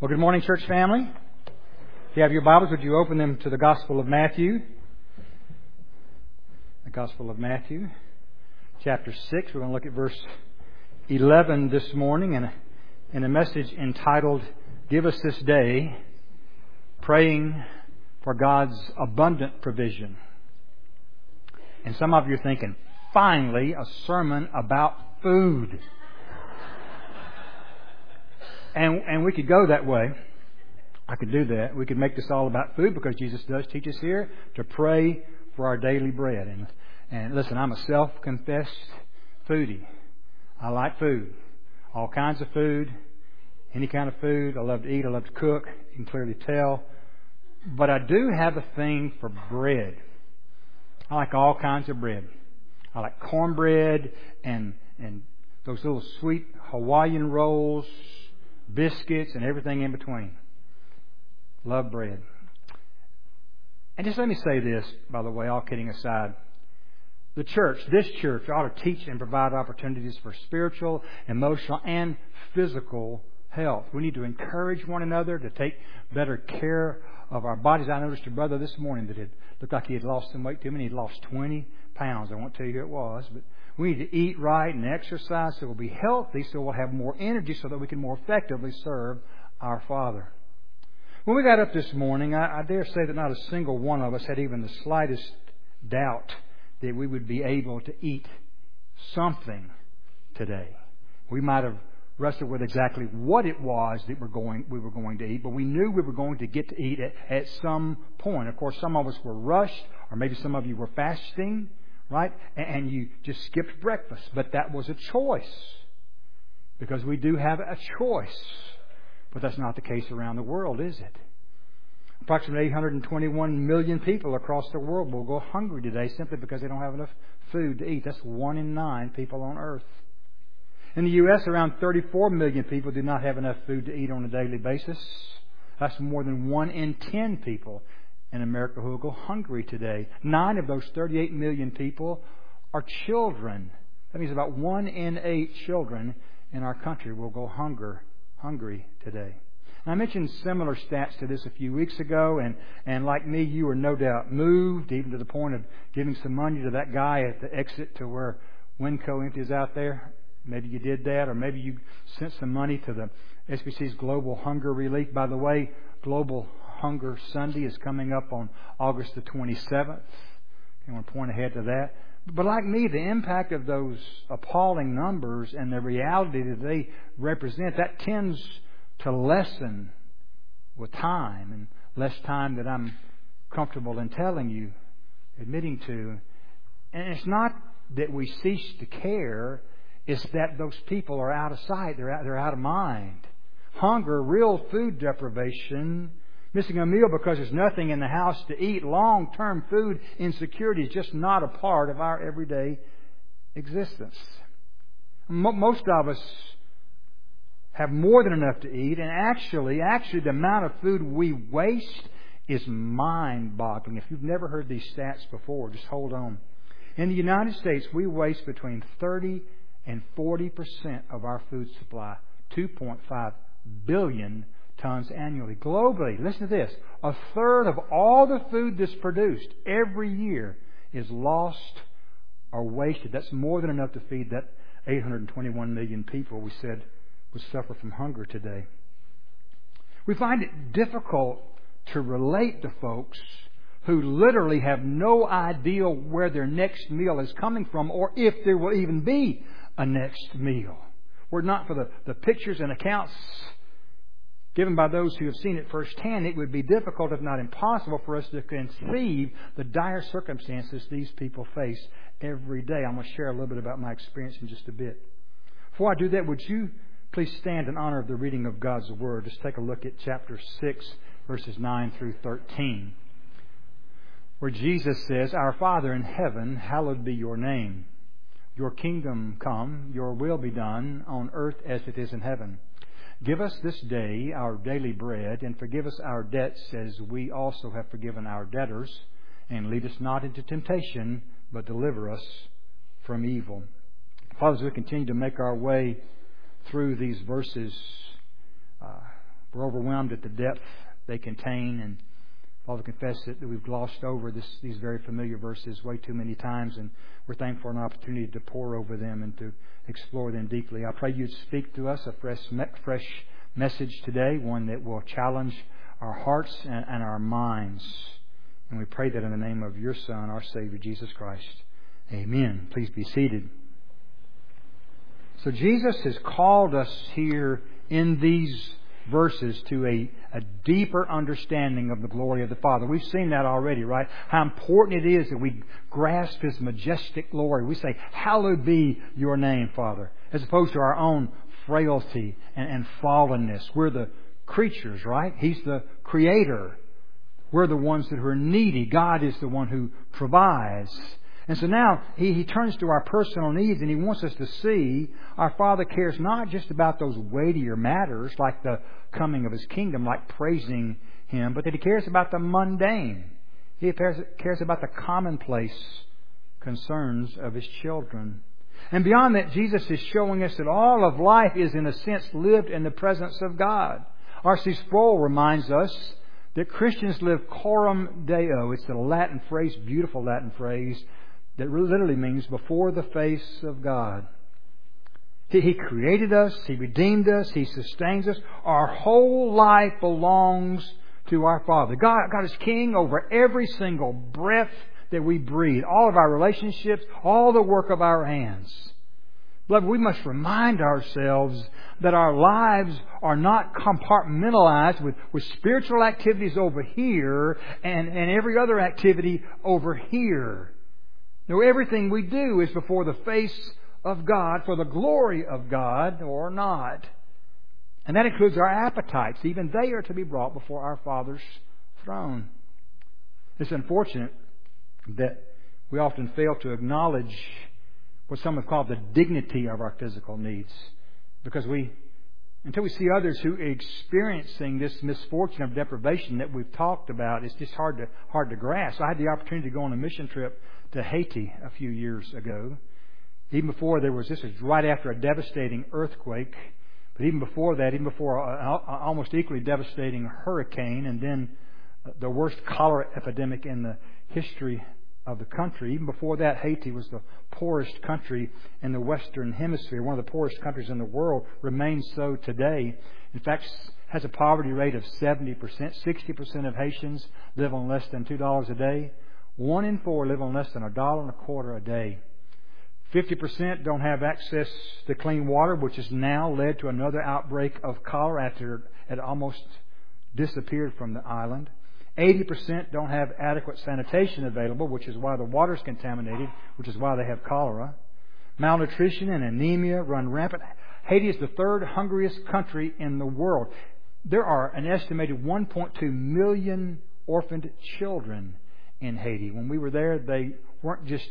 Well, good morning, church family. If you have your Bibles, would you open them to the Gospel of Matthew? The Gospel of Matthew, chapter 6. We're going to look at verse 11 this morning in a message entitled, Give Us This Day, Praying for God's Abundant Provision. And some of you are thinking, finally, a sermon about food. And we could go that way. I could do that. We could make this all about food because Jesus does teach us here to pray for our daily bread. And listen, I'm a self-confessed foodie. I like food. All kinds of food. Any kind of food. I love to eat. I love to cook. You can clearly tell. But I do have a thing for bread. I like all kinds of bread. I like cornbread and those little sweet Hawaiian rolls, biscuits, and everything in between. Love bread. And just let me say this, by the way, all kidding aside. The church, this church, ought to teach and provide opportunities for spiritual, emotional, and physical health. We need to encourage one another to take better care of our bodies. I noticed a brother this morning that looked like he had lost some weight too many. He'd lost 20 pounds. I won't tell you who it was, but we need to eat right and exercise so we'll be healthy, so we'll have more energy so that we can more effectively serve our Father. When we got up this morning, I dare say that not a single one of us had even the slightest doubt that we would be able to eat something today. We might have wrestled with exactly what it was that we were going to eat, but we knew we were going to get to eat at some point. Of course, some of us were rushed, or maybe some of you were fasting, right? And you just skipped breakfast. But that was a choice. Because we do have a choice. But that's not the case around the world, is it? Approximately 821 million people across the world will go hungry today simply because they don't have enough food to eat. That's 1 in 9 people on earth. In the U.S., around 34 million people do not have enough food to eat on a daily basis. That's more than 1 in 10 people in America who will go hungry today. 9 of those 38 million people are children. That means about 1 in 8 children in our country will go hungry today. And I mentioned similar stats to this a few weeks ago, and like me, you were no doubt moved, even to the point of giving some money to that guy at the exit to where Winco Empty is out there. Maybe you did that, or maybe you sent some money to the SBC's Global Hunger Relief. By the way, Global Hunger Sunday is coming up on August the 27th. I want to point ahead to that. But like me, the impact of those appalling numbers and the reality that they represent, that tends to lessen with time, and less time that I'm comfortable in telling you, admitting to. And it's not that we cease to care, it's that those people are out of sight, they're out of mind. Hunger, real food deprivation, missing a meal because there's nothing in the house to eat, long-term food insecurity is just not a part of our everyday existence. Most of us have more than enough to eat, and actually the amount of food we waste is mind-boggling. If you've never heard these stats before, just hold on. In the United States, we waste between 30 and 40% of our food supply, 2.5 billion tons annually. Globally, listen to this, a third of all the food that's produced every year is lost or wasted. That's more than enough to feed that 821 million people we said would suffer from hunger today. We find it difficult to relate to folks who literally have no idea where their next meal is coming from, or if there will even be a next meal. Were it not for the pictures and accounts given by those who have seen it firsthand, it would be difficult, if not impossible, for us to conceive the dire circumstances these people face every day. I'm going to share a little bit about my experience in just a bit. Before I do that, would you please stand in honor of the reading of God's Word? Just take a look at chapter 6, verses 9 through 13, where Jesus says, Our Father in heaven, hallowed be your name. Your kingdom come, your will be done on earth as it is in heaven. Give us this day our daily bread, and forgive us our debts as we also have forgiven our debtors. And lead us not into temptation, but deliver us from evil. Father, as we continue to make our way through these verses, We're overwhelmed at the depth they contain, and Father, confess that we've glossed over these very familiar verses way too many times, and we're thankful for an opportunity to pore over them and to explore them deeply. I pray you'd speak to us a fresh message today, one that will challenge our hearts and our minds. And we pray that in the name of your Son, our Savior, Jesus Christ. Amen. Please be seated. So Jesus has called us here in these verses to a deeper understanding of the glory of the Father. We've seen that already, right? How important it is that we grasp His majestic glory. We say, hallowed be your name, Father, as opposed to our own frailty and fallenness. We're the creatures, right? He's the Creator. We're the ones that are needy. God is the one who provides. And so now He turns to our personal needs, and He wants us to see our Father cares not just about those weightier matters like the coming of His kingdom, like praising Him, but that He cares about the mundane. He cares about the commonplace concerns of His children. And beyond that, Jesus is showing us that all of life is in a sense lived in the presence of God. R.C. Sproul reminds us that Christians live coram Deo. It's the Latin phrase, beautiful Latin phrase, that literally means before the face of God. He created us. He redeemed us. He sustains us. Our whole life belongs to our Father. God is King over every single breath that we breathe. All of our relationships, all the work of our hands. Beloved, we must remind ourselves that our lives are not compartmentalized with spiritual activities over here and every other activity over here. No, everything we do is before the face of God, for the glory of God, or not. And that includes our appetites. Even they are to be brought before our Father's throne. It's unfortunate that we often fail to acknowledge what some have called the dignity of our physical needs. Because until we see others who are experiencing this misfortune of deprivation that we've talked about, it's just hard to grasp. I had the opportunity to go on a mission trip to Haiti a few years ago. Even before this was right after a devastating earthquake. But even before that, even before an almost equally devastating hurricane, and then the worst cholera epidemic in the history of the country. Even before that, Haiti was the poorest country in the Western Hemisphere. One of the poorest countries in the world, remains so today. In fact, has a poverty rate of 70%. 60% of Haitians live on less than $2 a day. 1 in 4 live on less than $1.25 a day. 50% don't have access to clean water, which has now led to another outbreak of cholera after it almost disappeared from the island. 80% don't have adequate sanitation available, which is why the water is contaminated, which is why they have cholera. Malnutrition and anemia run rampant. Haiti is the third hungriest country in the world. There are an estimated 1.2 million orphaned children in Haiti. When we were there, they weren't just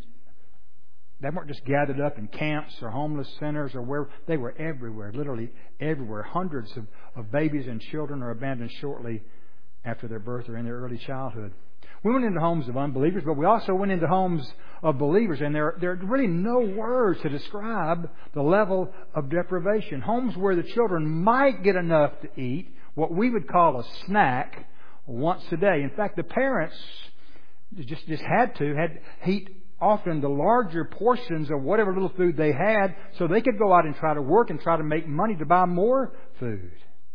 gathered up in camps or homeless centers or where. They were everywhere, literally everywhere. Hundreds of babies and children are abandoned shortly after their birth or in their early childhood. We went into homes of unbelievers, but we also went into homes of believers, and there are really no words to describe the level of deprivation. Homes where the children might get enough to eat, what we would call a snack, once a day. In fact, the parents just had to eat often the larger portions of whatever little food they had so they could go out and try to work and try to make money to buy more food.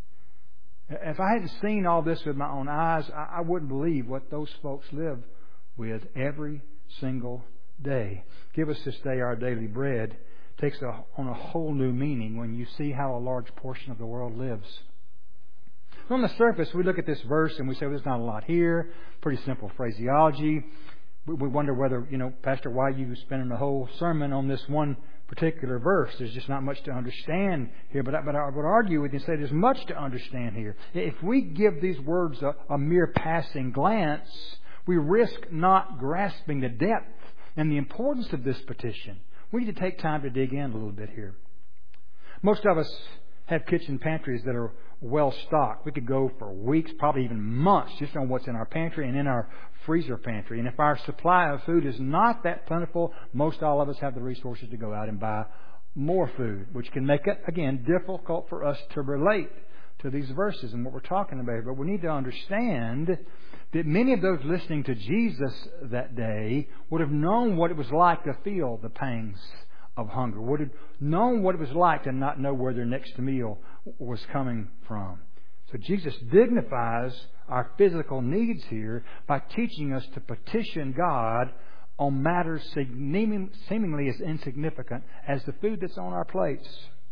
If I hadn't seen all this with my own eyes, I wouldn't believe what those folks live with every single day. Give us this day our daily bread takes on a whole new meaning when you see how a large portion of the world lives. On the surface, we look at this verse and we say, well, there's not a lot here. Pretty simple phraseology. We wonder whether, Pastor, why you spending the whole sermon on this one particular verse. There's just not much to understand here. But I would argue with you and say there's much to understand here. If we give these words a mere passing glance, we risk not grasping the depth and the importance of this petition. We need to take time to dig in a little bit here. Most of us have kitchen pantries that are well stocked. We could go for weeks, probably even months, just on what's in our pantry and in our freezer pantry. And if our supply of food is not that plentiful, most all of us have the resources to go out and buy more food, which can make it, again, difficult for us to relate to these verses and what we're talking about. But we need to understand that many of those listening to Jesus that day would have known what it was like to feel the pangs of hunger, would have known what it was like to not know where their next meal was coming from. So Jesus dignifies our physical needs here by teaching us to petition God on matters seemingly as insignificant as the food that's on our plates.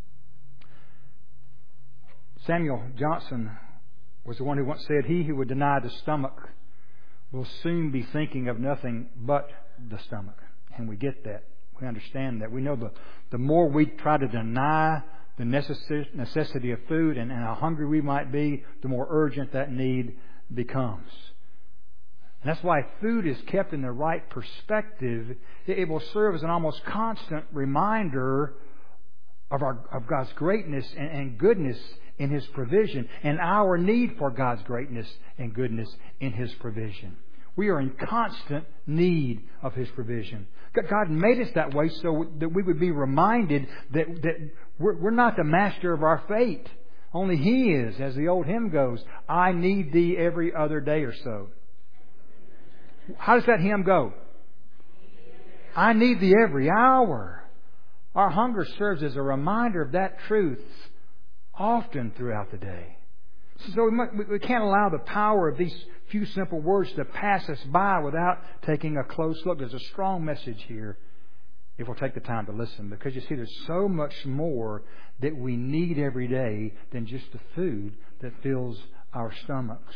Samuel Johnson was the one who once said, "He who would deny the stomach will soon be thinking of nothing but the stomach." And we get that. We understand that. We know the more we try to deny the necessity of food and how hungry we might be, the more urgent that need becomes. And that's why food is kept in the right perspective. It will serve as an almost constant reminder of God's greatness and goodness in His provision, and our need for God's greatness and goodness in His provision. We are in constant need of His provision. God made us that way so that we would be reminded that we're not the master of our fate. Only He is. As the old hymn goes, "I need Thee every other day or so." How does that hymn go? I need Thee every hour. Our hunger serves as a reminder of that truth often throughout the day. So we can't allow the power of these few simple words to pass us by without taking a close look. There's a strong message here if we'll take the time to listen. Because you see, there's so much more that we need every day than just the food that fills our stomachs.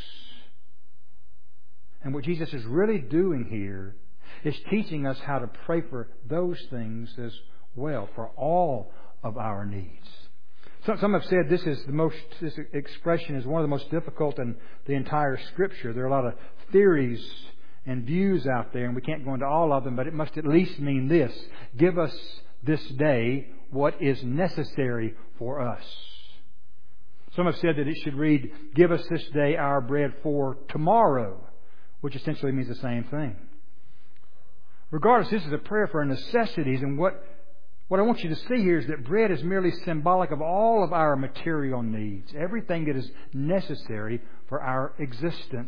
And what Jesus is really doing here is teaching us how to pray for those things as well, for all of our needs. Some have said this expression is one of the most difficult in the entire Scripture. There are a lot of theories and views out there, and we can't go into all of them, but it must at least mean this: give us this day what is necessary for us. Some have said that it should read, give us this day our bread for tomorrow, which essentially means the same thing. Regardless, this is a prayer for necessities, and what I want you to see here is that bread is merely symbolic of all of our material needs, everything that is necessary for our existence.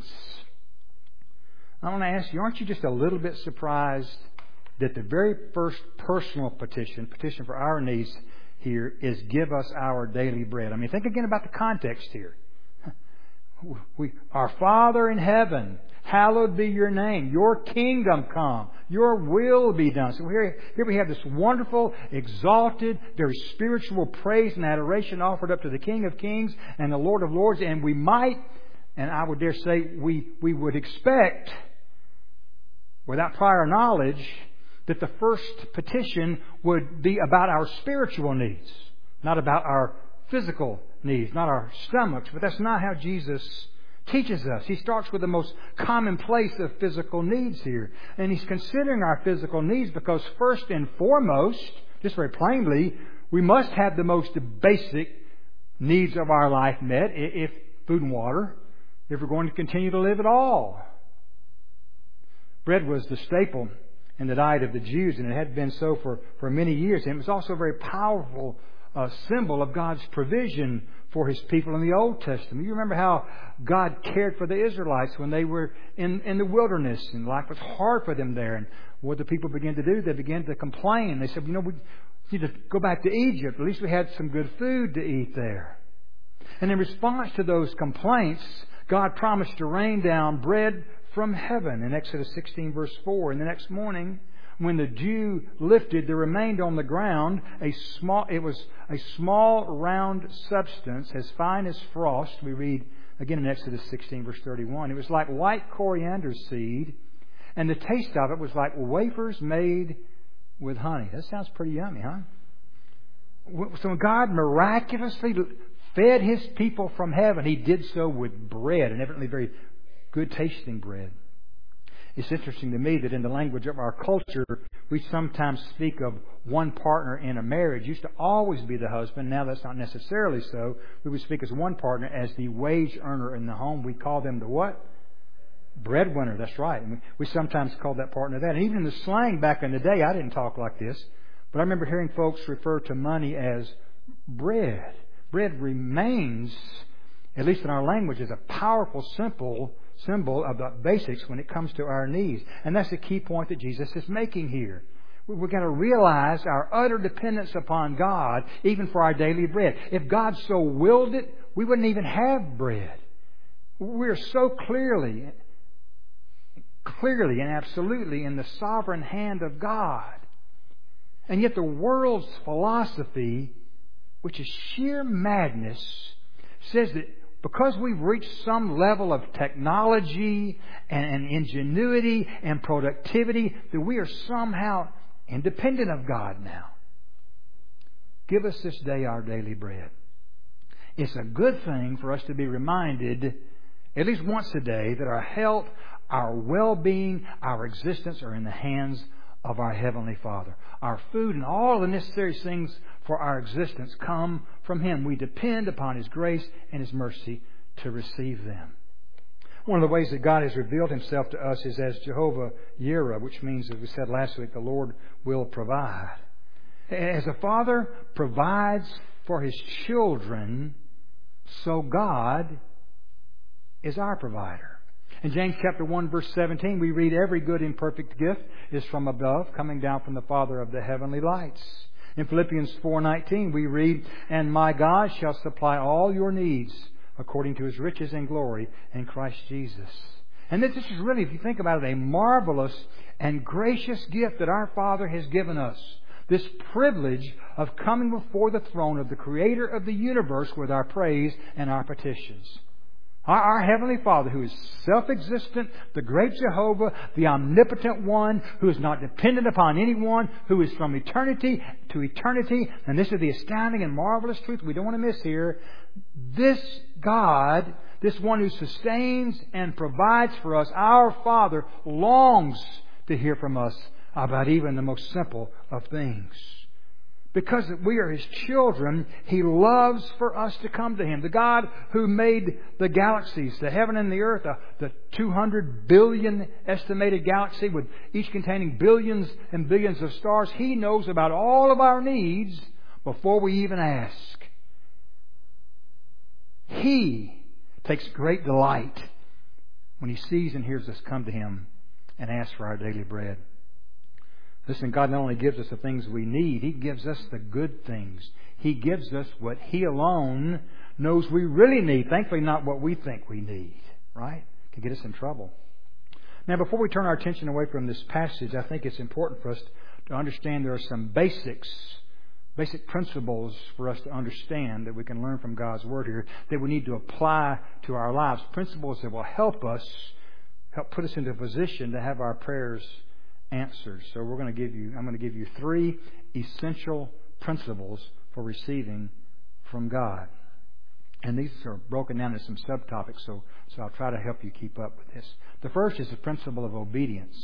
I want to ask you, aren't you just a little bit surprised that the very first personal petition for our needs here is give us our daily bread? I mean, think again about the context here. Our Father in heaven, hallowed be your name. Your kingdom come. Your will be done. So here we have this wonderful, exalted, very spiritual praise and adoration offered up to the King of Kings and the Lord of Lords. And we might, and I would dare say we would expect, without prior knowledge, that the first petition would be about our spiritual needs, not about our physical needs, not our stomachs. But that's not how Jesus teaches us. He starts with the most commonplace of physical needs here. And He's considering our physical needs because first and foremost, just very plainly, we must have the most basic needs of our life met, if food and water, if we're going to continue to live at all. Bread was the staple in the diet of the Jews, and it had been so for many years. And it was also a very powerful symbol of God's provision for His people in the Old Testament. You remember how God cared for the Israelites when they were in the wilderness and life was hard for them there. And what the people began to do? They began to complain. They said, we need to go back to Egypt. At least we had some good food to eat there. And in response to those complaints, God promised to rain down bread from heaven in Exodus 16 verse 4. And the next morning, when the dew lifted, there remained on the ground a small round substance as fine as frost. We read again in Exodus 16 verse 31. It was like white coriander seed, and the taste of it was like wafers made with honey. That sounds pretty yummy, huh? So when God miraculously fed His people from heaven, He did so with bread, and evidently very good tasting bread. It's interesting to me that in the language of our culture, we sometimes speak of one partner in a marriage. It used to always be the husband. Now that's not necessarily so. We would speak as one partner as the wage earner in the home. We call them the what? Breadwinner. That's right. And we sometimes call that partner that. And even in the slang back in the day, I didn't talk like this, but I remember hearing folks refer to money as bread. Bread remains at least in our language, is a powerful symbol of the basics when it comes to our needs. And that's the key point that Jesus is making here. We're going to realize our utter dependence upon God, even for our daily bread. If God so willed it, we wouldn't even have bread. We're so clearly and absolutely in the sovereign hand of God. And yet the world's philosophy, which is sheer madness, says that because we've reached some level of technology and ingenuity and productivity, that we are somehow independent of God now. Give us this day our daily bread. It's a good thing for us to be reminded at least once a day that our health, our well-being, our existence are in the hands of our Heavenly Father. Our food and all the necessary things for our existence come from Him. We depend upon His grace and His mercy to receive them. One of the ways that God has revealed Himself to us is as Jehovah Jireh, which means, as we said last week, the Lord will provide. As a father provides for his children, so God is our provider. In James chapter 1, verse 17, we read, "Every good and perfect gift is from above, coming down from the Father of the heavenly lights." In Philippians 4:19, we read, "And my God shall supply all your needs according to His riches and glory in Christ Jesus." And this is really, if you think about it, a marvelous and gracious gift that our Father has given us. This privilege of coming before the throne of the Creator of the universe with our praise and our petitions. Our Heavenly Father, who is self-existent, the great Jehovah, the omnipotent one, who is not dependent upon anyone, who is from eternity to eternity. And this is the astounding and marvelous truth we don't want to miss here. This God, this one who sustains and provides for us, our Father, longs to hear from us about even the most simple of things. Because we are His children, He loves for us to come to Him. The God who made the galaxies, the heaven and the earth, the 200 billion estimated galaxy with each containing billions and billions of stars, He knows about all of our needs before we even ask. He takes great delight when He sees and hears us come to Him and ask for our daily bread. Listen, God not only gives us the things we need, He gives us the good things. He gives us what He alone knows we really need. Thankfully, not what we think we need. Right? It can get us in trouble. Now, before we turn our attention away from this passage, I think it's important for us to understand there are some basic principles for us to understand that we can learn from God's Word here that we need to apply to our lives. Principles that will help put us into a position to have our prayers answered. So I'm going to give you 3 essential principles for receiving from God. And these are broken down into some subtopics, so I'll try to help you keep up with this. The first is the principle of obedience.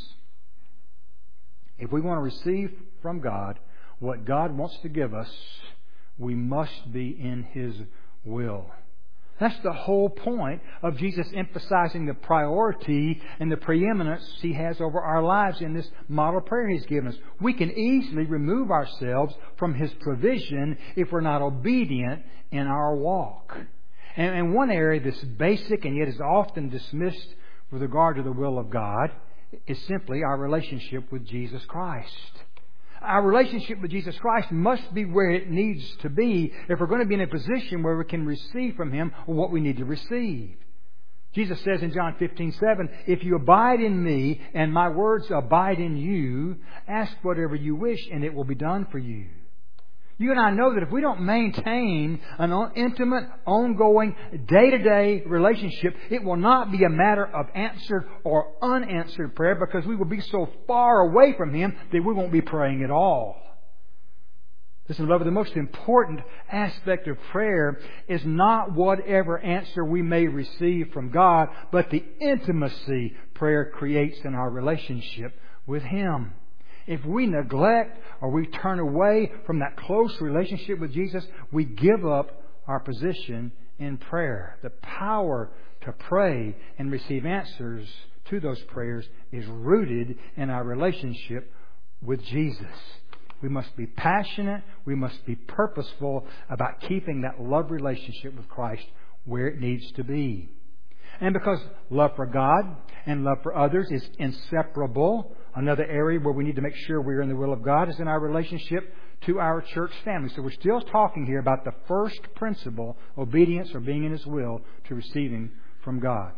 If we want to receive from God what God wants to give us, we must be in His will. That's the whole point of Jesus emphasizing the priority and the preeminence He has over our lives in this model prayer He's given us. We can easily remove ourselves from His provision if we're not obedient in our walk. And one area that's basic and yet is often dismissed with regard to the will of God is simply our relationship with Jesus Christ. Our relationship with Jesus Christ must be where it needs to be if we're going to be in a position where we can receive from Him what we need to receive. Jesus says in John 15:7, "If you abide in Me and My words abide in you, ask whatever you wish and it will be done for you." You and I know that if we don't maintain an intimate, ongoing, day-to-day relationship, it will not be a matter of answered or unanswered prayer because we will be so far away from Him that we won't be praying at all. Listen, beloved, the most important aspect of prayer is not whatever answer we may receive from God, but the intimacy prayer creates in our relationship with Him. If we neglect or we turn away from that close relationship with Jesus, we give up our position in prayer. The power to pray and receive answers to those prayers is rooted in our relationship with Jesus. We must be passionate. We must be purposeful about keeping that love relationship with Christ where it needs to be. And because love for God and love for others is inseparable, another area where we need to make sure we're in the will of God is in our relationship to our church family. So we're still talking here about the first principle, obedience or being in His will, to receiving from God.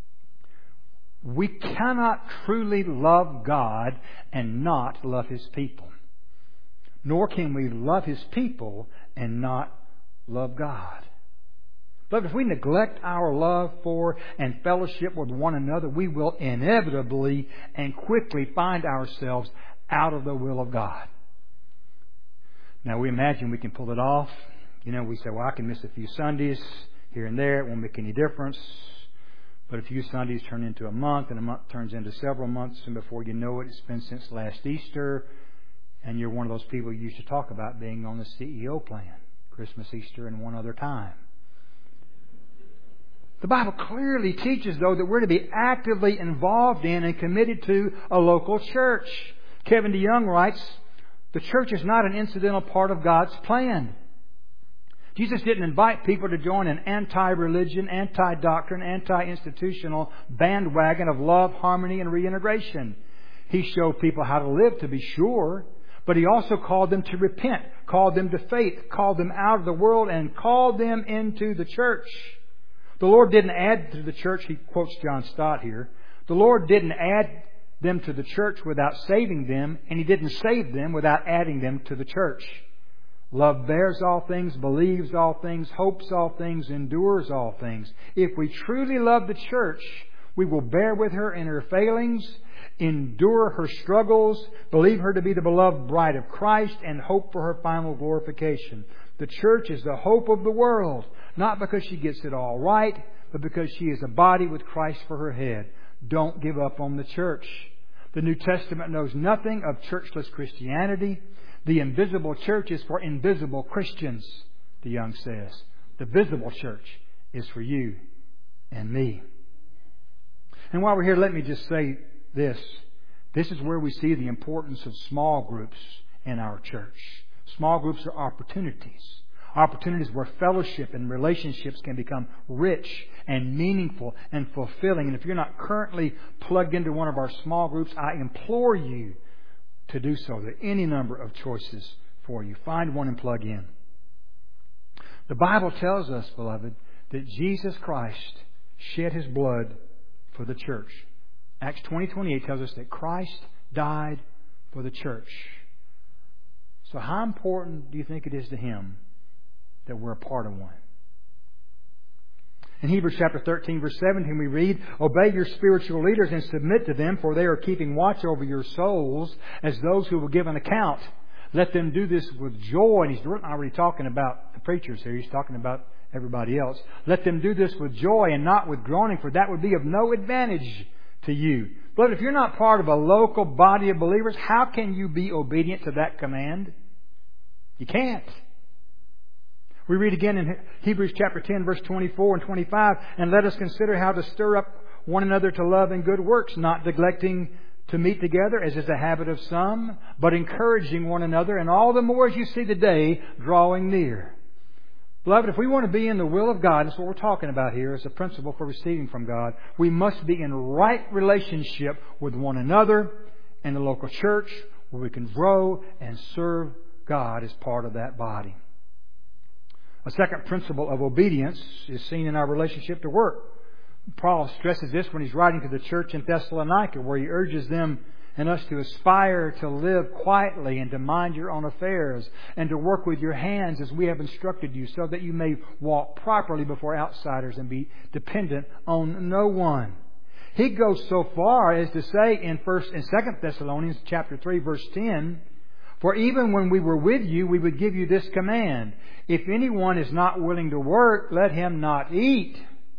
We cannot truly love God and not love His people. Nor can we love His people and not love God. But if we neglect our love for and fellowship with one another, we will inevitably and quickly find ourselves out of the will of God. Now, we imagine we can pull it off. We say, well, I can miss a few Sundays here and there. It won't make any difference. But a few Sundays turn into a month, and a month turns into several months, and before you know it, it's been since last Easter, and you're one of those people who used to talk about being on the CEO plan. Christmas, Easter, and one other time. The Bible clearly teaches, though, that we're to be actively involved in and committed to a local church. Kevin DeYoung writes, the church is not an incidental part of God's plan. Jesus didn't invite people to join an anti-religion, anti-doctrine, anti-institutional bandwagon of love, harmony, and reintegration. He showed people how to live, to be sure, but He also called them to repent, called them to faith, called them out of the world, and called them into the church. The Lord didn't add to the church, he quotes John Stott here, the Lord didn't add them to the church without saving them, and He didn't save them without adding them to the church. Love bears all things, believes all things, hopes all things, endures all things. If we truly love the church, we will bear with her in her failings, endure her struggles, believe her to be the beloved bride of Christ, and hope for her final glorification. The church is the hope of the world, not because she gets it all right, but because she is a body with Christ for her head. Don't give up on the church. The New Testament knows nothing of churchless Christianity. The invisible church is for invisible Christians, DeYoung says. The visible church is for you and me. And while we're here, let me just say this. This is where we see the importance of small groups in our church. Small groups are opportunities. Opportunities where fellowship and relationships can become rich and meaningful and fulfilling. And if you're not currently plugged into one of our small groups, I implore you to do so. There are any number of choices for you. Find one and plug in. The Bible tells us, beloved, that Jesus Christ shed His blood for the church. Acts 20:28 tells us that Christ died for the church. So how important do you think it is to Him that we're a part of one? In Hebrews chapter 13, verse 17, we read, obey your spiritual leaders and submit to them, for they are keeping watch over your souls as those who will give an account. Let them do this with joy. And he's not already talking about the preachers here. He's talking about everybody else. Let them do this with joy and not with groaning, for that would be of no advantage to you. But if you're not part of a local body of believers, how can you be obedient to that command? You can't. We read again in Hebrews chapter 10, verse 24 and 25, and let us consider how to stir up one another to love and good works, not neglecting to meet together, as is the habit of some, but encouraging one another, and all the more as you see the day drawing near. Beloved, if we want to be in the will of God, that's what we're talking about here as a principle for receiving from God, we must be in right relationship with one another and the local church, where we can grow and serve God as part of that body. A second principle of obedience is seen in our relationship to work. Paul stresses this when he's writing to the church in Thessalonica, where he urges them and us to aspire to live quietly and to mind your own affairs and to work with your hands as we have instructed you, so that you may walk properly before outsiders and be dependent on no one. He goes so far as to say in 2 Thessalonians chapter 3, verse 10, for even when we were with you, we would give you this command. If anyone is not willing to work, let him not eat.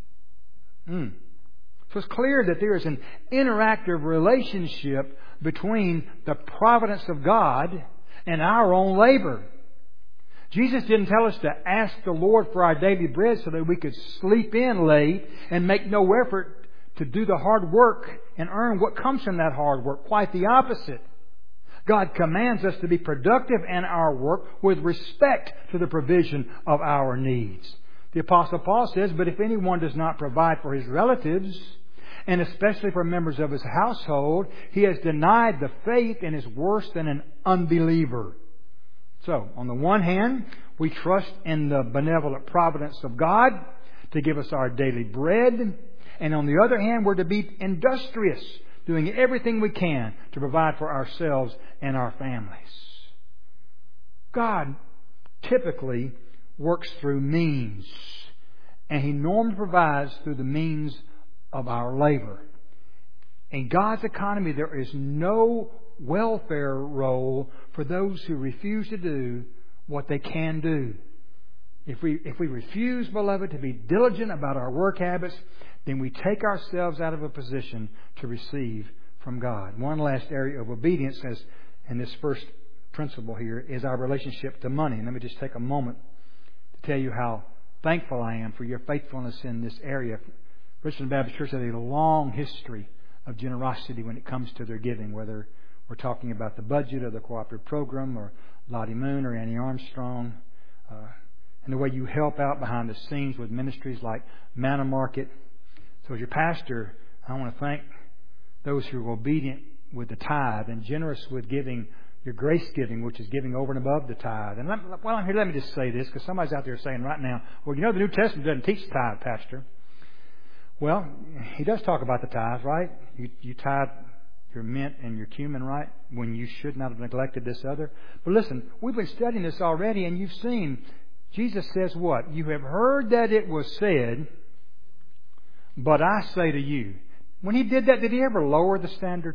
So it's clear that there is an interactive relationship between the providence of God and our own labor. Jesus didn't tell us to ask the Lord for our daily bread so that we could sleep in late and make no effort to do the hard work and earn what comes from that hard work. Quite the opposite. God commands us to be productive in our work with respect to the provision of our needs. The Apostle Paul says, "But if anyone does not provide for his relatives, and especially for members of his household, he has denied the faith and is worse than an unbeliever." So, on the one hand, we trust in the benevolent providence of God to give us our daily bread. And on the other hand, we're to be industrious, doing everything we can to provide for ourselves and our families. God typically works through means, and He normally provides through the means of our labor. In God's economy, there is no welfare role for those who refuse to do what they can do. If we refuse, beloved, to be diligent about our work habits, then we take ourselves out of a position to receive from God. One last area of obedience, as in this first principle here, is our relationship to money. And let me just take a moment to tell you how thankful I am for your faithfulness in this area. Richland Baptist Church has a long history of generosity when it comes to their giving, whether we're talking about the budget or the cooperative program or Lottie Moon or Annie Armstrong, and the way you help out behind the scenes with ministries like Manna Market. So as your pastor, I want to thank those who are obedient with the tithe and generous with giving your grace giving, which is giving over and above the tithe. And while I'm here, let me just say this, because somebody's out there saying right now, "Well, you know the New Testament doesn't teach tithe, Pastor." Well, he does talk about the tithe, right? You tithe your mint and your cumin, right? When you should not have neglected this other. But listen, we've been studying this already, and you've seen Jesus says what? "You have heard that it was said, but I say to you." When He did that, did He ever lower the standard?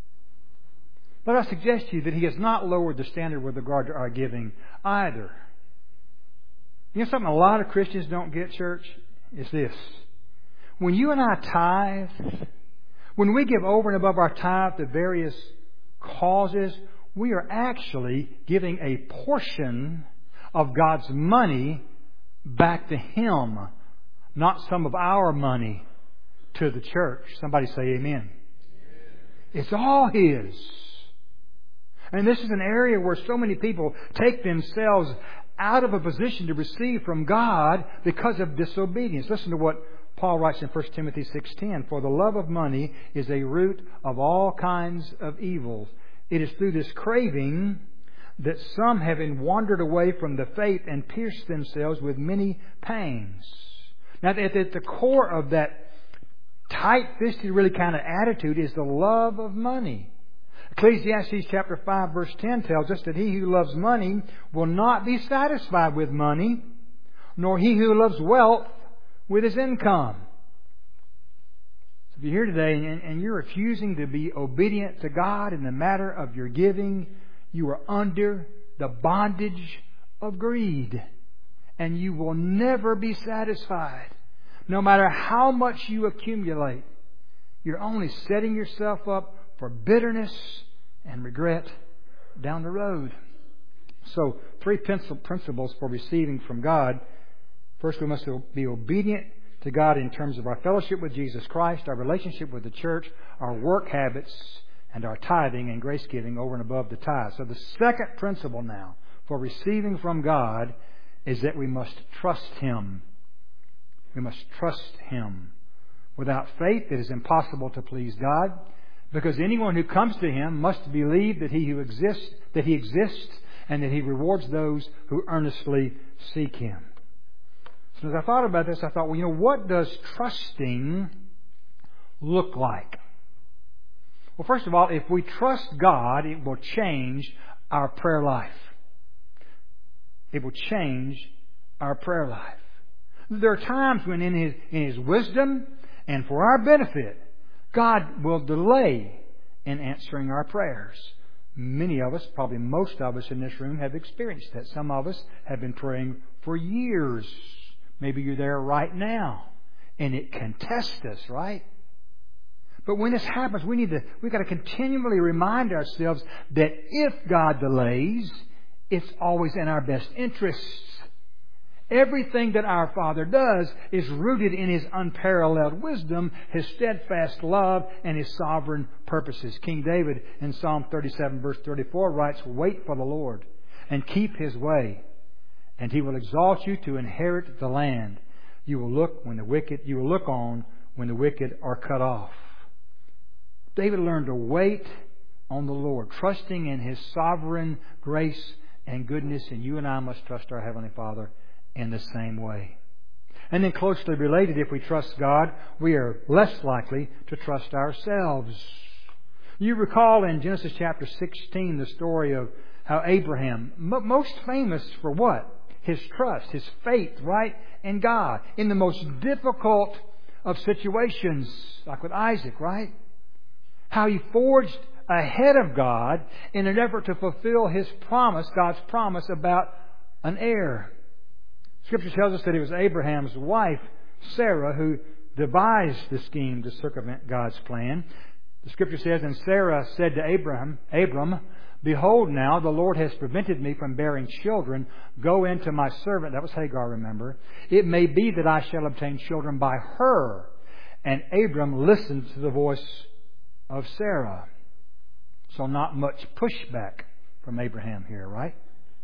But I suggest to you that He has not lowered the standard with regard to our giving either. You know something a lot of Christians don't get, church? Is this. When you and I tithe, when we give over and above our tithe to various causes, we are actually giving a portion of God's money back to Him, not some of our money to the church. Somebody say amen. It's all His. And this is an area where so many people take themselves out of a position to receive from God because of disobedience. Listen to what Paul writes in 1 Timothy 6:10. "For the love of money is a root of all kinds of evil. It is through this craving that some have wandered away from the faith and pierced themselves with many pangs." Now, at the core of that tight-fisted really kind of attitude is the love of money. Ecclesiastes chapter 5 verse 10 tells us that he who loves money will not be satisfied with money, nor he who loves wealth with his income. So if you're here today and you're refusing to be obedient to God in the matter of your giving, you are under the bondage of greed. And you will never be satisfied. No matter how much you accumulate, you're only setting yourself up for bitterness and regret down the road. So, 3 principles for receiving from God. First, we must be obedient to God in terms of our fellowship with Jesus Christ, our relationship with the church, our work habits, and our tithing and grace giving over and above the tithe. So the second principle now for receiving from God is that we must trust Him. We must trust Him. Without faith, it is impossible to please God, because anyone who comes to Him must believe that He exists, and that He rewards those who earnestly seek Him. So as I thought about this, I thought, well, what does trusting look like? Well, first of all, if we trust God, it will change our prayer life. It will change our prayer life. There are times when in His wisdom and for our benefit, God will delay in answering our prayers. Many of us, probably most of us in this room, have experienced that. Some of us have been praying for years. Maybe you're there right now. And it can test us, right? But when this happens, we've got to continually remind ourselves that if God delays, it's always in our best interests. Everything that our Father does is rooted in His unparalleled wisdom, His steadfast love, and His sovereign purposes. King David in Psalm 37 verse 34 writes, "Wait for the Lord and keep His way, and He will exalt you to inherit the land. You will look on when the wicked are cut off. David learned to wait on the Lord, trusting in His sovereign grace and goodness, and you and I must trust our Heavenly Father in the same way. And then closely related, if we trust God, we are less likely to trust ourselves. You recall in Genesis chapter 16 the story of how Abraham, most famous for what? His trust, his faith, right, in God. In the most difficult of situations, like with Isaac, right? How he forged ahead of God in an effort to fulfill His promise, God's promise about an heir. Scripture tells us that it was Abraham's wife, Sarah, who devised the scheme to circumvent God's plan. The Scripture says, and Sarah said to Abram, behold now, the Lord has prevented me from bearing children. Go in to my servant. That was Hagar, remember. It may be that I shall obtain children by her. And Abram listened to the voice of Sarah. So not much pushback from Abraham here, right?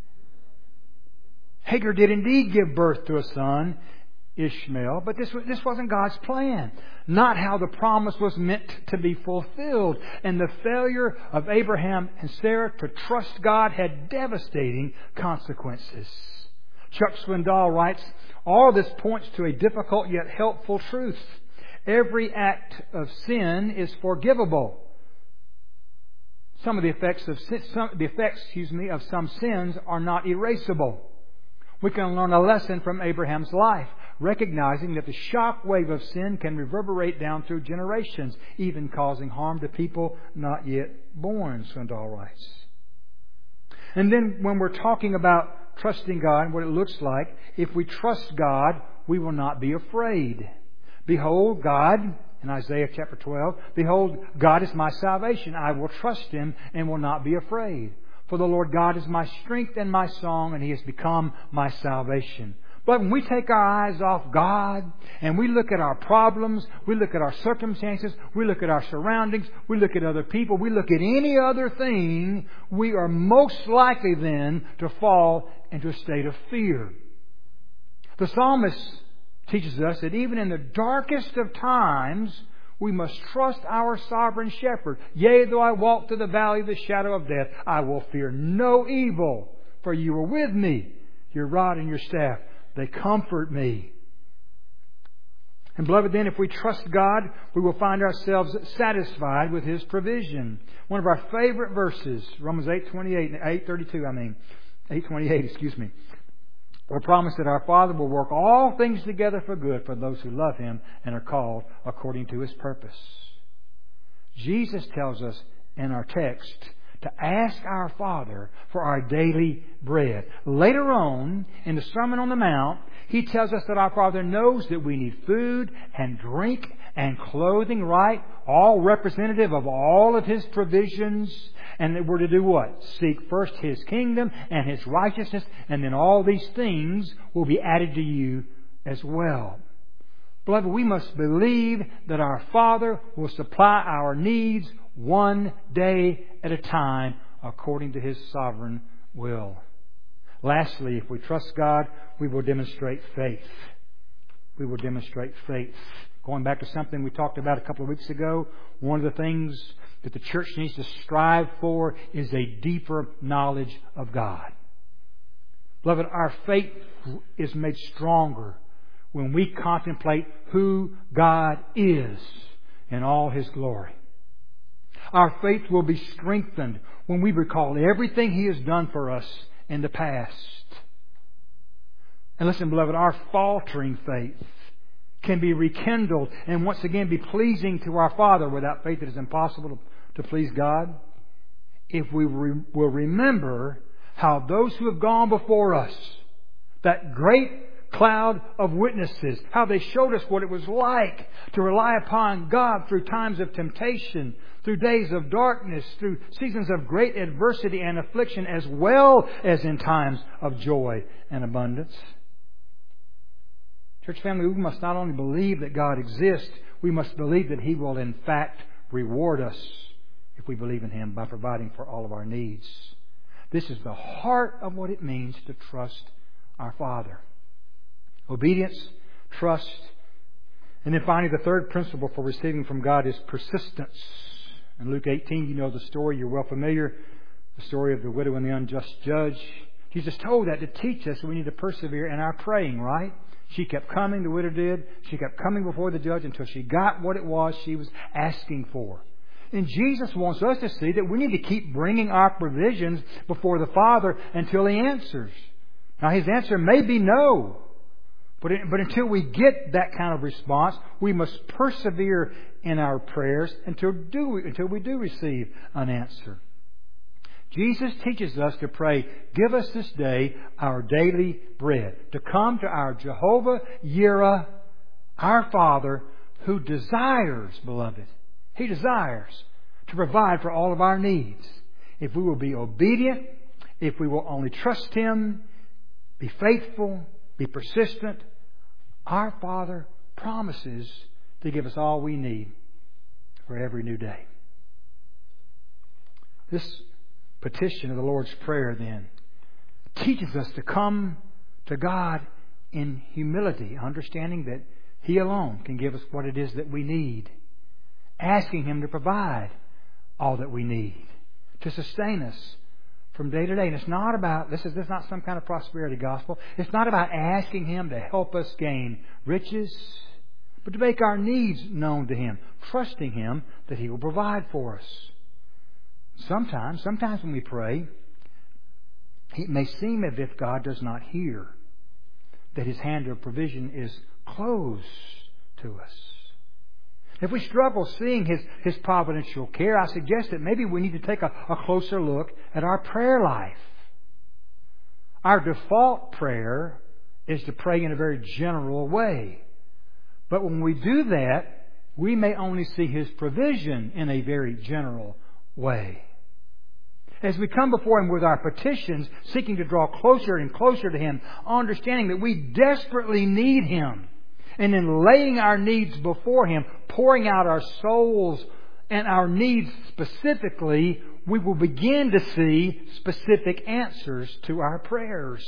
Hagar did indeed give birth to a son, Ishmael, but this wasn't God's plan. Not how the promise was meant to be fulfilled. And the failure of Abraham and Sarah to trust God had devastating consequences. Chuck Swindoll writes, all this points to a difficult yet helpful truth. Every act of sin is forgivable. Some of the effects of some sins are not erasable. We can learn a lesson from Abraham's life, recognizing that the shock wave of sin can reverberate down through generations, even causing harm to people not yet born, Swindoll writes. And then when we're talking about trusting God and what it looks like, if we trust God, we will not be afraid. Behold, God, in Isaiah chapter 12, behold, God is my salvation. I will trust Him and will not be afraid. For the Lord God is my strength and my song, and He has become my salvation. But when we take our eyes off God and we look at our problems, we look at our circumstances, we look at our surroundings, we look at other people, we look at any other thing, we are most likely then to fall into a state of fear. The psalmist teaches us that even in the darkest of times, we must trust our sovereign shepherd. Yea, though I walk through the valley of the shadow of death, I will fear no evil, for you are with me. Your rod and your staff, they comfort me. And beloved, then, if we trust God, we will find ourselves satisfied with His provision. One of our favorite verses, Romans 8:28, the promise that our Father will work all things together for good for those who love Him and are called according to His purpose. Jesus tells us in our text to ask our Father for our daily bread. Later on, in the Sermon on the Mount, He tells us that our Father knows that we need food and drink and clothing, right? All representative of all of His provisions. And that we're to do what? Seek first His kingdom and His righteousness, and then all these things will be added to you as well. Beloved, we must believe that our Father will supply our needs one day at a time according to His sovereign will. Lastly, if we trust God, we will demonstrate faith. We will demonstrate faith. Going back to something we talked about a couple of weeks ago, one of the things that the church needs to strive for is a deeper knowledge of God. Beloved, our faith is made stronger when we contemplate who God is in all His glory. Our faith will be strengthened when we recall everything He has done for us in the past. And listen, beloved, our faltering faith can be rekindled and once again be pleasing to our Father. Without faith it is impossible to please God. If we will remember how those who have gone before us, that great cloud of witnesses, how they showed us what it was like to rely upon God through times of temptation, through days of darkness, through seasons of great adversity and affliction, as well as in times of joy and abundance. Church family, we must not only believe that God exists, we must believe that He will in fact reward us if we believe in Him by providing for all of our needs. This is the heart of what it means to trust our Father. Obedience trust. And then finally, the third principle for receiving from God is persistence. In Luke 18, you know the story. You're well familiar. The story of the widow and the unjust judge. Jesus told that to teach us we need to persevere in our praying, right? She kept coming, the widow did. She kept coming before the judge until she got what it was she was asking for. And Jesus wants us to see that we need to keep bringing our provisions before the Father until He answers. Now, His answer may be no. But until we get that kind of response, we must persevere in our prayers until we do receive an answer. Jesus teaches us to pray, give us this day our daily bread. To come to our Jehovah Yireh, our Father, who desires, beloved, He desires to provide for all of our needs. If we will be obedient, if we will only trust Him, be faithful, be persistent, our Father promises to give us all we need for every new day. This petition of the Lord's Prayer, then, teaches us to come to God in humility, understanding that He alone can give us what it is that we need, asking Him to provide all that we need, to sustain us from day to day. And it's not about, this is not some kind of prosperity gospel. It's not about asking Him to help us gain riches, but to make our needs known to Him, trusting Him that He will provide for us. Sometimes when we pray, it may seem as if God does not hear, that His hand of provision is closed to us. If we struggle seeing His providential care, I suggest that maybe we need to take a closer look at our prayer life. Our default prayer is to pray in a very general way. But when we do that, we may only see His provision in a very general way. As we come before Him with our petitions, seeking to draw closer and closer to Him, understanding that we desperately need Him, and in laying our needs before Him, pouring out our souls and our needs specifically, we will begin to see specific answers to our prayers.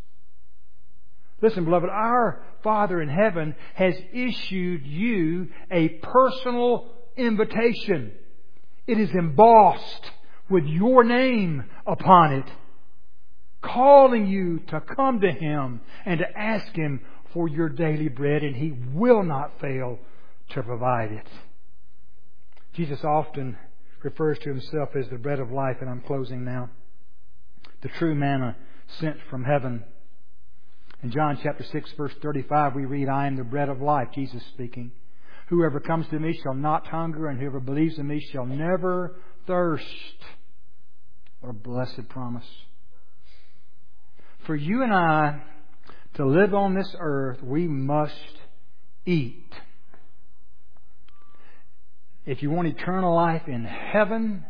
Listen, beloved, our Father in heaven has issued you a personal invitation. It is embossed with your name upon it, calling you to come to Him and to ask Him for your daily bread, and He will not fail to provide it. Jesus often refers to Himself as the bread of life, and I'm closing now. The true manna sent from heaven. In John chapter 6, verse 35, we read, I am the bread of life, Jesus speaking. Whoever comes to me shall not hunger, and whoever believes in me shall never thirst. What a blessed promise. For you and I to live on this earth, we must eat. If you want eternal life in heaven,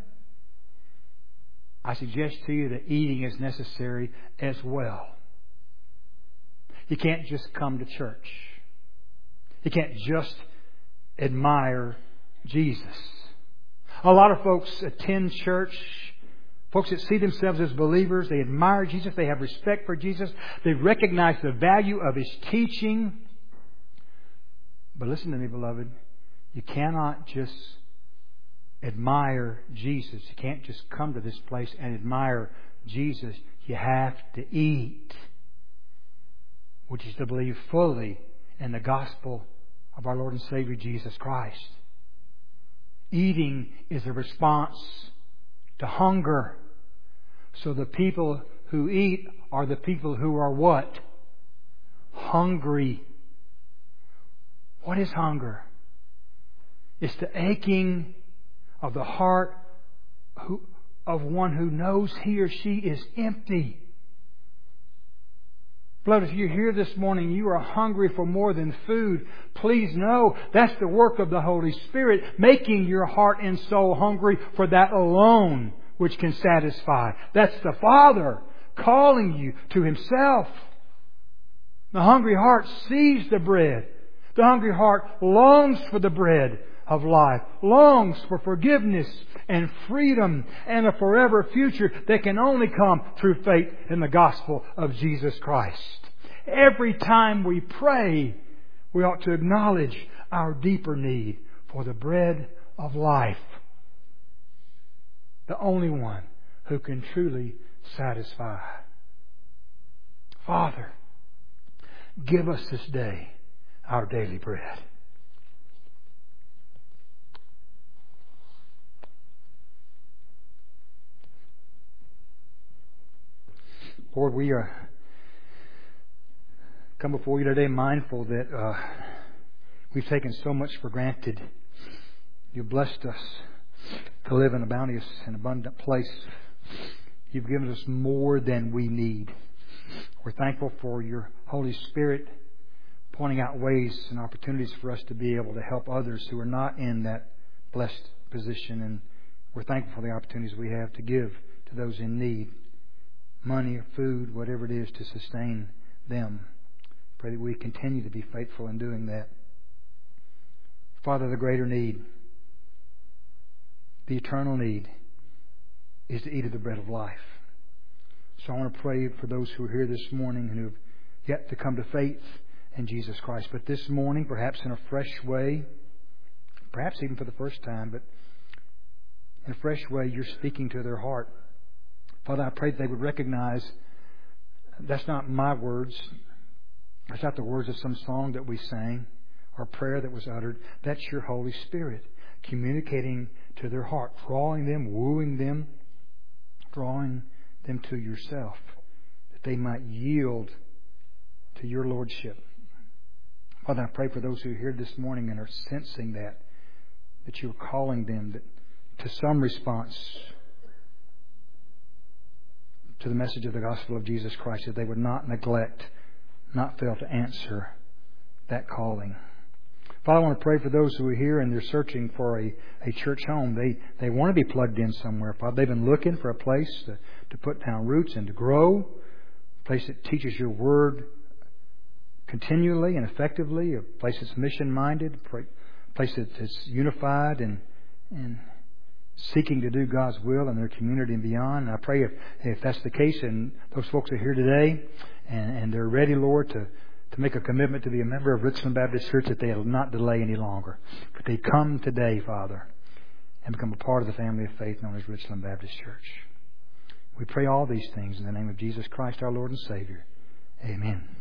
I suggest to you that eating is necessary as well. You can't just come to church. You can't just admire Jesus. A lot of folks attend church. Folks that see themselves as believers, they admire Jesus, they have respect for Jesus, they recognize the value of His teaching. But listen to me, beloved, you cannot just admire Jesus. You can't just come to this place and admire Jesus. You have to eat, which is to believe fully in the gospel of our Lord and Savior Jesus Christ. Eating is a response to hunger. So the people who eat are the people who are what? Hungry. What is hunger? It's the aching of the heart of one who knows he or she is empty. Beloved, if you're here this morning, you are hungry for more than food, please know that's the work of the Holy Spirit, making your heart and soul hungry for that alone which can satisfy. That's the Father calling you to Himself. The hungry heart sees the bread. The hungry heart longs for the bread of life, longs for forgiveness and freedom and a forever future that can only come through faith in the gospel of Jesus Christ. Every time we pray, We ought to acknowledge our deeper need for the bread of life, the only one who can truly satisfy. Father, give us this day our daily bread. Lord, we come before you today mindful that we've taken so much for granted. You've blessed us to live in a bounteous and abundant place. You've given us more than we need. We're thankful for your Holy Spirit pointing out ways and opportunities for us to be able to help others who are not in that blessed position. And we're thankful for the opportunities we have to give to those in need. Money or food, whatever it is, to sustain them. Pray that we continue to be faithful in doing that. Father, the greater need, the eternal need, is to eat of the bread of life. So I want to pray for those who are here this morning and who have yet to come to faith in Jesus Christ. But this morning, perhaps in a fresh way, perhaps even for the first time, but in a fresh way, you're speaking to their heart. Father, I pray that they would recognize that's not my words. That's not the words of some song that we sang or prayer that was uttered. That's your Holy Spirit communicating to their heart, drawing them, wooing them, drawing them to yourself, that they might yield to your Lordship. Father, I pray for those who are here this morning and are sensing that you are calling them to some response to the message of the gospel of Jesus Christ, that they would not neglect, not fail to answer that calling. Father, I want to pray for those who are here and they're searching for a church home. They want to be plugged in somewhere. Father, they've been looking for a place to put down roots and to grow, a place that teaches your word continually and effectively, a place that's mission-minded, a place that's unified and seeking to do God's will in their community and beyond. And I pray if that's the case and those folks are here today and they're ready, Lord, to make a commitment to be a member of Richland Baptist Church, that they'll not delay any longer. But they come today, Father, and become a part of the family of faith known as Richland Baptist Church. We pray all these things in the name of Jesus Christ, our Lord and Savior. Amen.